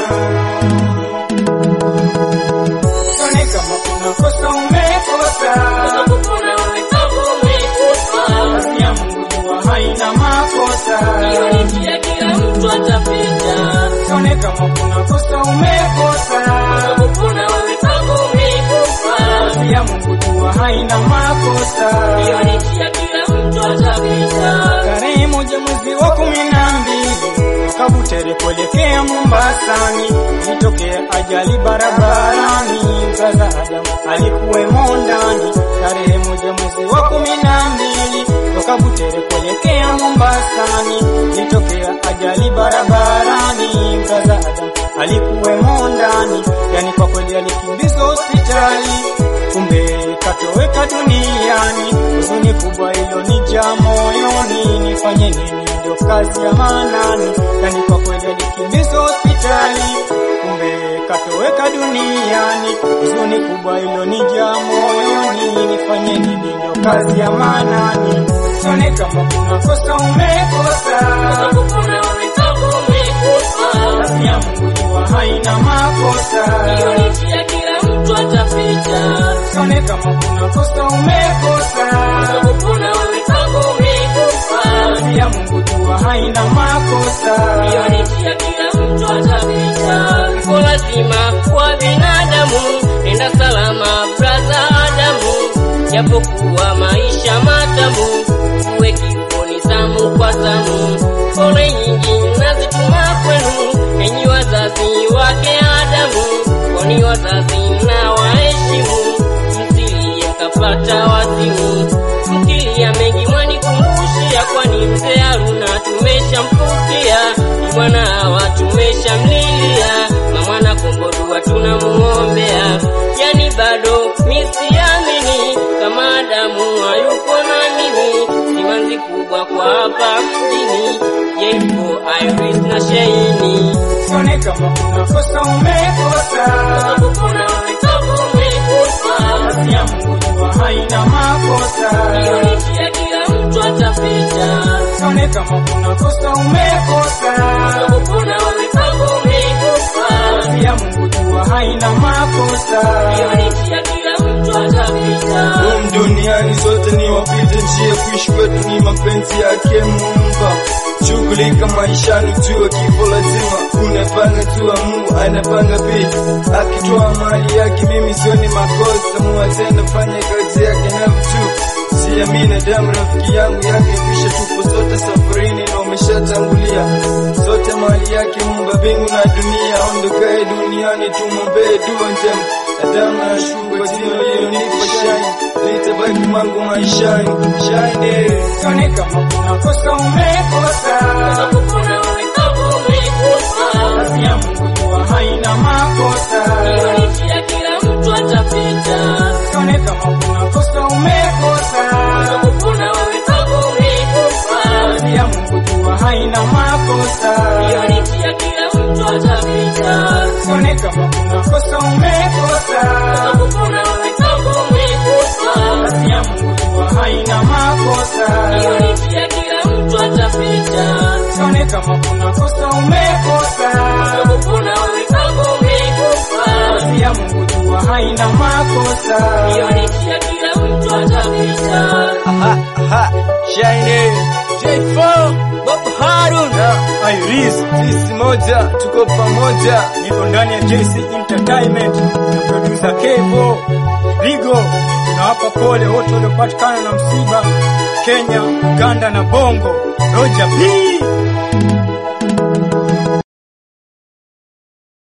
Sione kama kuna kosa umekosa, Kupona wewe tangu umekufa. kazi ya Mungu jua haina makosa. Hiyo ni njia kila mtu atapita. Sione kama kuna kosa umekosa, Kupona wewe tangu umekufa. kazi ya Mungu jua haina makosa. Hiyo ni njia kila mtu atapita. Tarehe 1 mwezi wa 12 Kabutere kuelekea Mombasani, ilitokea ajali barabarani, mzaza Adam alikuwemo ndani. Tarehe 1 mwezi wa 12 Kabutere kuelekea Mombasani, ilitokea ajali barabarani, mzaza Adam alikuwemo ndani. Yani kwa kweli alikimbizwa hospitali, kumbe katoweka duniani. Huzuni kubwa ilonijaa moyoni, nifanye nini ndio kazi ya manani. Yani kwa kweli alikimbizwa hospitali, kumbe katoweka duniani. Huzuni kubwa ilonijaa moyoni, nifanye nini ndio kazi ya manani. Sione kama kuna kosa umekosa, Kupona wewe tangu umekufa. kazi ya Mungu jua haina makosa. Hiyo ni njia kila mtu atapita. Sione kama kuna kosa umekosa, Kupona wewe tangu umekufa. kazi ya Mungu jua haina makosa. Hiyo ni njia kila mtu atapita. Kwa lazima kwa binadamu, nenda salama braza Adamu. Japokuwa maisha matamu, uwe kifoni zamu kwa zamu. Pole nyingi nazituma kwenu, enyi wazazi wake Adamu. Kwani wazazi na waheshimu, msilie mkapata wazimu. Mkilia mengi mwanikumbushia, kwani mzee Haruna tumeshamfukia. Ni mwana Hawa tumeshamlilia, na mwana Kombodua tunamuombea. Yani bado misiamini kama Adamu hayuko na mimi. Simanzi kubwa kwa hapa mjini, Jayfo, Iris na Shaini. Sione kama kuna kosa umekosa, Kupona wewe tangu umekufa. kazi ya Mungu jua haina makosa. Hiyo ni njia kila mtu atapita. Sione kama kuna kosa umekosa, Kupona wewe tangu umekufa. kazi ya Mungu jua haina makosa. Hiyo ni njia kila mtu atapita. Duniani sote ni wapite njia, kuishi kwetu ni mapenzi yake Muumba. Shughulika maishani, jua kifo lazima. Unapanga tu, Mungu anapanga pia. Akitoa mali yake mimi sioni makosa, muwazenda fanya kazi yake na mtu. Siamini damu rafiki yangu yake, kisha tupo sote safarini na umeshatangulia. Sote mali yake Muumba mbingu na dunia, ondokae duniani tumwombee dua njema. Adamu na shuka zino iliyonipa shine, litabaki mangu maishani. Shine Sione kama kuna kosa umekosa, Kupona wewe tangu umekufa. kazi ya Mungu jua haina makosa. Hiyo ni njia kila mtu atapita. Sione kama kuna kosa umekosa, Kupona wewe tangu umekufa. kazi ya Mungu jua haina makosa. Hiyo ni njia kila mtu atapita. Sione kama kuna kosa umekosa, Kupona wewe tangu umekufa. kazi ya Mungu jua haina makosa. Hiyo ni njia kila mtu atapita. Sione kama kuna kosa umekosa, Kupona wewe tangu umekufa. kazi ya Mungu jua haina makosa. Hiyo ni njia kila mtu atapita. Shine Jayfo, Bob Harun na Iris, sisi moja, tuko pamoja. Niko ndani ya JC Entertainment na producer Kevo Rigo. Tunawapa pole wote waliopatikana na msiba Kenya, Uganda na Bongo. Roger B